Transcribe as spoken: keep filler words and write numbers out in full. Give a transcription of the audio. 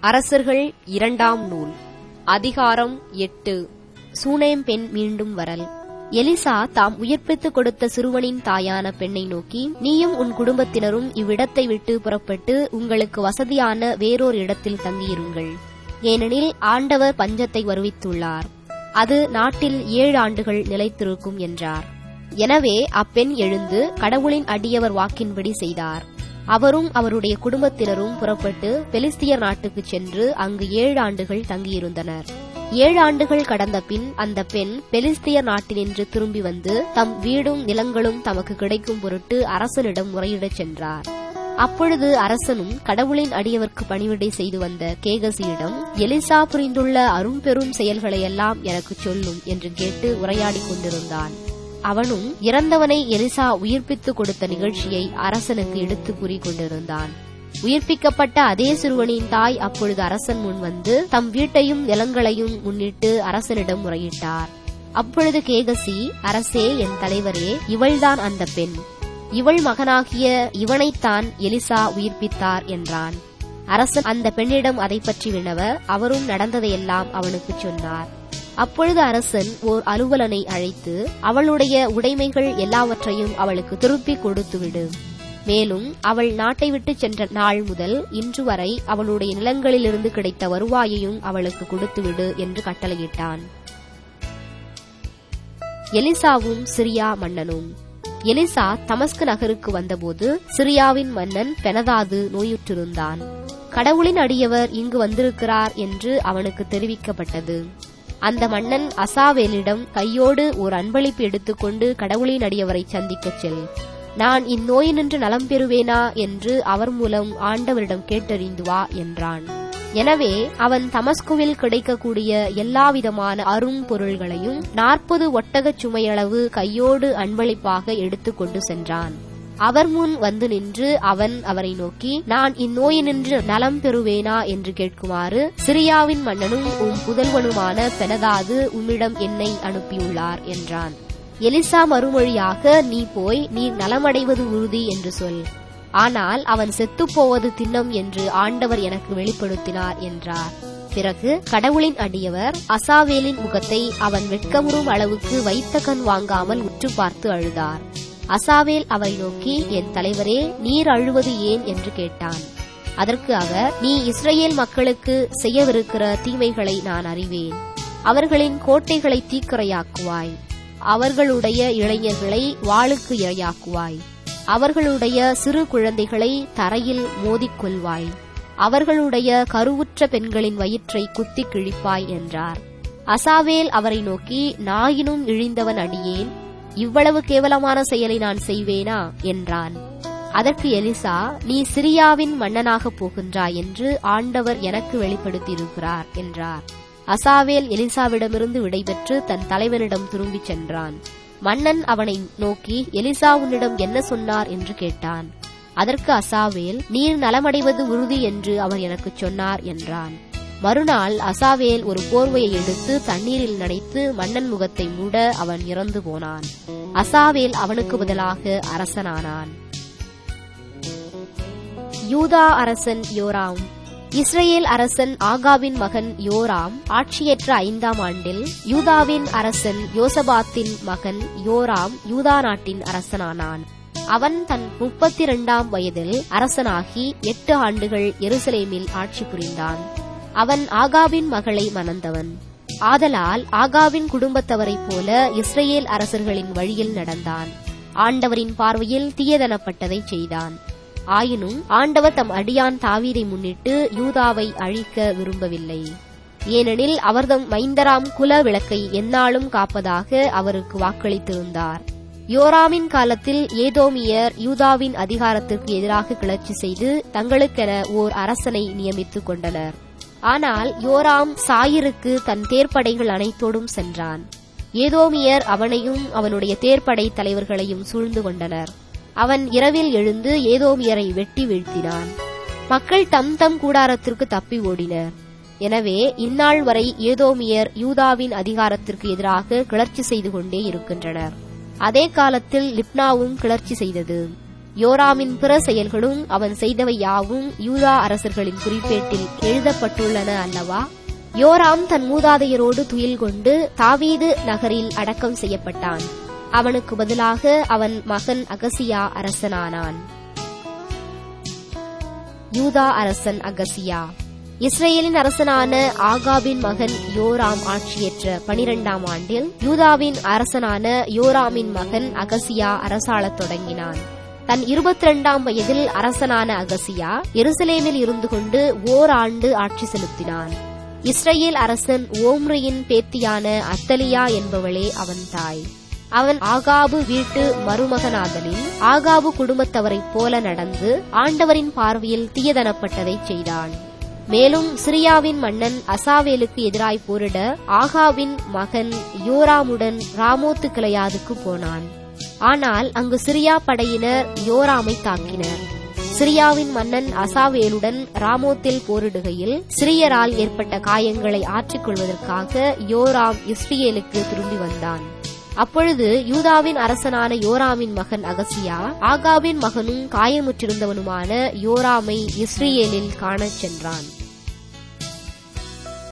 அரசர்கள் இரண்டாம் நூல் அதிகாரம் எட்டு. சூனேம் பெண் மீண்டும் வரல். எலிசா தாம் உயிர்ப்பித்துக் கொடுத்த சிறுவனின் தாயான பெண்ணை நோக்கி, நீயும் உன் குடும்பத்தினரும் இவ்விடத்தை விட்டு புறப்பட்டு உங்களுக்கு வசதியான வேறொரு இடத்தில் தங்கியிருங்கள். ஏனெனில் ஆண்டவர் பஞ்சத்தை வருவித்துள்ளார். அது நாட்டில் ஏழு ஆண்டுகள் நிலைத்திருக்கும் என்றார். எனவே அப்பெண் எழுந்து கடவுளின் அடியவர் வாக்கின்படி செய்தார். அவரும் அவருடைய குடும்பத்தினரும் புறப்பட்டு பெலிஸ்தியர் நாட்டுக்கு சென்று அங்கு ஏழு ஆண்டுகள் தங்கியிருந்தனர். ஏழு ஆண்டுகள் கடந்த பின் அந்த பெண் பெலிஸ்தியர் நாட்டினின்று திரும்பி வந்து தம் வீடும் நிலங்களும் தமக்கு கிடைக்கும் பொருட்டு அரசனிடம் முறையிடச் சென்றார். அப்பொழுது அரசனும் கடவுளின் அடியவர்க்கு பணிவிடை செய்து வந்த கேகசியிடம், எலிசா புரிந்துள்ள அரும்பெரும் செயல்களையெல்லாம் எனக்குச் சொல்லும் என்று கேட்டு உரையாடிக் கொண்டிருந்தான். அவனும் இறந்தவனை எலிசா உயிர்ப்பித்துக் கொடுத்த நிகழ்ச்சியை அரசனுக்கு எடுத்து கூறிக் கொண்டிருந்தான். உயிர்ப்பிக்கப்பட்ட அதே சிறுவனின் தாய் அப்பொழுது அரசன் முன் வந்து தம் வீட்டையும் நிலங்களையும் முன்னிட்டு அரசனிடம் முறையிட்டார். அப்பொழுது கேகசி, அரசே, என் தலைவரே, இவள்தான் அந்த பெண். இவள் மகனாகிய இவனைத்தான் எலிசா உயிர்ப்பித்தார் என்றான். அரசன் அந்த பெண்ணிடம் அதை பற்றி வினவ அவரும் நடந்ததையெல்லாம் அவனுக்குச் சொன்னார். அப்பொழுது அரசன் ஓர் அலுவலனை அழைத்து, அவளுடைய உடைமைகள் எல்லாவற்றையும் அவளுக்கு திருப்பிக் கொடுத்துவிடு. மேலும் அவள் நாட்டை விட்டு சென்ற நாள் முதல் இன்று வரை அவளுடைய நிலங்களிலிருந்து கிடைத்த வருவாயையும் அவளுக்கு கொடுத்துவிடு என்று கட்டளையிட்டான். எலிசாவும் சிரியா மன்னனும். எலிசா தமஸ்கு நகருக்கு வந்தபோது சிரியாவின் மன்னன் பெனதாது நோயுற்றிருந்தான். கடவுளின் அடியவர் இங்கு வந்திருக்கிறார் என்று அவனுக்கு தெரிவிக்கப்பட்டது. அந்த மன்னன் அசாவேலிடம், கையோடு ஓர் அன்பளிப்பு எடுத்துக்கொண்டு கடவுளின் அடியவரை சந்திக்கச் செல். நான் இந்நோயினின்று நலம் பெறுவேனா என்று அவர் மூலம் ஆண்டவரிடம் கேட்டறிந்து வா என்றான். எனவே அவன் தமஸ்குவில் கிடைக்கக்கூடிய எல்லாவிதமான அரும் பொருள்களையும் நாற்பது ஒட்டகச் சுமையளவு கையோடு அன்பளிப்பாக எடுத்துக்கொண்டு சென்றான். அவர் முன் வந்து நின்று அவன் அவரை நோக்கி, நான் இந்நோயினின்று நலம் பெறுவேனா என்று கேட்குமாறு சிரியாவின் மன்னனும் உம் புதல்வனுமான பெனதாது உம்மிடம் என்னை அனுப்பியுள்ளார் என்றான். எலிசா மறுமொழியாக, நீ போய் நீர் நலமடைவது உறுதி என்று சொல். ஆனால் அவன் செத்துப்போவது திண்ணம் என்று ஆண்டவர் எனக்கு வெளிப்படுத்தினார் என்றார். பிறகு கடவுளின் அடியவர் அசாவேலின் முகத்தை அவன் வெட்கமுறும் அளவுக்கு வைத்த கண் வாங்காமல் உற்று பார்த்து அழுதார். அசாவேல் அவரை நோக்கி, என் தலைவரே, நீர் அழுவது ஏன் என்று கேட்டான். அதற்கு அவர், நீ இஸ்ரவேல் மக்களுக்கு செய்யவிருக்கிற தீமைகளை நான் அறிவேன். அவர்களின் கோட்டைகளை தீக்கிரையாக்குவாய். அவர்களுடைய இளைஞர்களை வாளுக்கு இரையாக்குவாய். அவர்களுடைய சிறு குழந்தைகளை தரையில் மோதிக் கொள்வாய். அவர்களுடைய கருவுற்ற பெண்களின் வயிற்றை குத்திக் கிழிப்பாய் என்றார். அசாவேல் அவரை நோக்கி, நாயினும் இழிந்தவன் அடியேன், இவ்வளவு கேவலமான செயலை நான் செய்வேனா என்றான். அதற்கு எலிசா, நீ சிரியாவின் மன்னனாகப் போகின்றாய் என்று ஆண்டவர் எனக்கு வெளிப்படுத்தியிருக்கிறார் என்றார். அசாவேல் எலிசாவிடமிருந்து விடைபெற்று தன் தலைவனிடம் திரும்பிச் சென்றான். மன்னன் அவனை நோக்கி, எலிசா உன்னிடம் என்ன சொன்னார் என்று கேட்டான். அதற்கு அசாவேல், நீர் நலமடைவது உறுதி என்று அவர் எனக்குச் சொன்னார் என்றான். மறுநாள் அசாவேல் ஒரு போர்வையை எடுத்து தண்ணீரில் நனைத்து மன்னன் முகத்தை மூட அவன் இறந்து போனான். அசாவேல் அவனுக்கு பதிலாக அரசனானான். யூதா அரசன் யோராம். இஸ்ரேல் அரசன் ஆகாபின் மகன் யோராம் ஆட்சியேற்ற ஐந்தாம் ஆண்டில் யூதாவின் அரசன் யோசபாத்தின் மகன் யோராம் யூதா நாட்டின் அரசனானான். அவன் தன் முப்பத்தி இரண்டாம் வயதில் அரசனாகி எட்டு ஆண்டுகள் எருசலேமில் ஆட்சி புரிந்தான். அவன் ஆகாபின் மகளை மணந்தவன். ஆதலால் ஆகாபின் குடும்பத்தவரைப் போல இஸ்ரேல் அரசர்களின் வழியில் நடந்தான். ஆண்டவரின் பார்வையில் தீயதனப்பட்டதை செய்தான். ஆயினும் ஆண்டவர் தம் அடியான் தாவீதை முன்னிட்டு யூதாவை அழிக்க விரும்பவில்லை. ஏனெனில் அவர்தம் மைந்தராம் குல விளக்கை எந்நாளும் காப்பதாக அவருக்கு வாக்களித்திருந்தார். யோராமின் காலத்தில் ஏதோமியர் யூதாவின் அதிகாரத்திற்கு எதிராக கிளர்ச்சி செய்து தங்களுக்கென ஓர் அரசனை நியமித்துக் கொண்டனர். ஆனால் யோராம் சாயிருக்கு தன் தேர்ப்படைகள் அனைத்தோடும் சென்றான். ஏதோமியர் அவனையும் அவனுடைய தேர்ப்படை தலைவர்களையும் சூழ்ந்து கொண்டனர். அவன் இரவில் எழுந்து ஏதோமியரை வெட்டி வீழ்த்தினான். மக்கள் தம் தம் கூடாரத்திற்கு தப்பி ஓடினர். எனவே இந்நாள் வரை ஏதோமியர் யூதாவின் அதிகாரத்திற்கு எதிராக கிளர்ச்சி செய்து கொண்டே இருக்கின்றனர். அதே காலத்தில் லிப்னாவும் கிளர்ச்சி செய்தது. யோராமின் பிற செயல்களும் அவன் செய்தவை யாவும் யூதா அரசர்களின் குறிப்பேட்டில் எழுதப்பட்டுள்ளன அல்லவா? யோராம் தன் மூதாதையரோடு துயில் கொண்டு தாவீது நகரில் அடக்கம் செய்யப்பட்டான். அவனுக்கு பதிலாக அவன் மகன் அகசியா அரசனானான். யூதா அரசன் அகசியா. இஸ்ரேலின் அரசனான ஆகாபின் மகன் யோராம் ஆட்சியேற்ற பனிரெண்டாம் ஆண்டில் யூதாவின் அரசனான யோராமின் மகன் அகசியா அரசாளத் தொடங்கினான். தன் இருபத்தி இரண்டாம் வயதில் அரசனான அகசியா எருசலேமில் இருந்து கொண்டு ஓராண்டு ஆட்சி செலுத்தினான். இஸ்ரேல் அரசன் ஓம்ரியின் பேத்தியான அத்தலியா என்பவளே அவன் தாய். அவன் ஆகாபு வீட்டு மருமகனாதலில் ஆகாபு குடும்பத்தவரைப் போல நடந்து ஆண்டவரின் பார்வையில் தீயதனப்பட்டதைச் செய்தான். மேலும் சிரியாவின் மன்னன் அசாவேலுக்கு எதிராய் போரிட ஆகாபின் மகன் யோராமுடன் ராமோத்து கிளையாதுக்கு போனான். ஆனால் அங்கு சிரியா படையினர் யோராமை தாக்கினர். சிரியாவின் மன்னன் அசாவேலுடன் ராமோத்தில் போரிடுகையில் சிரியரால் ஏற்பட்ட காயங்களை ஆற்றிக் கொள்வதற்காக யோராம் இஸ்ரேலுக்கு திரும்பி வந்தான். அப்பொழுது யூதாவின் அரசனான யோராமின் மகன் அகசியா ஆகாபின் மகனும் காயமுற்றிருந்தவனுமான யோராமை இஸ்ரேலில் காணச் சென்றான்.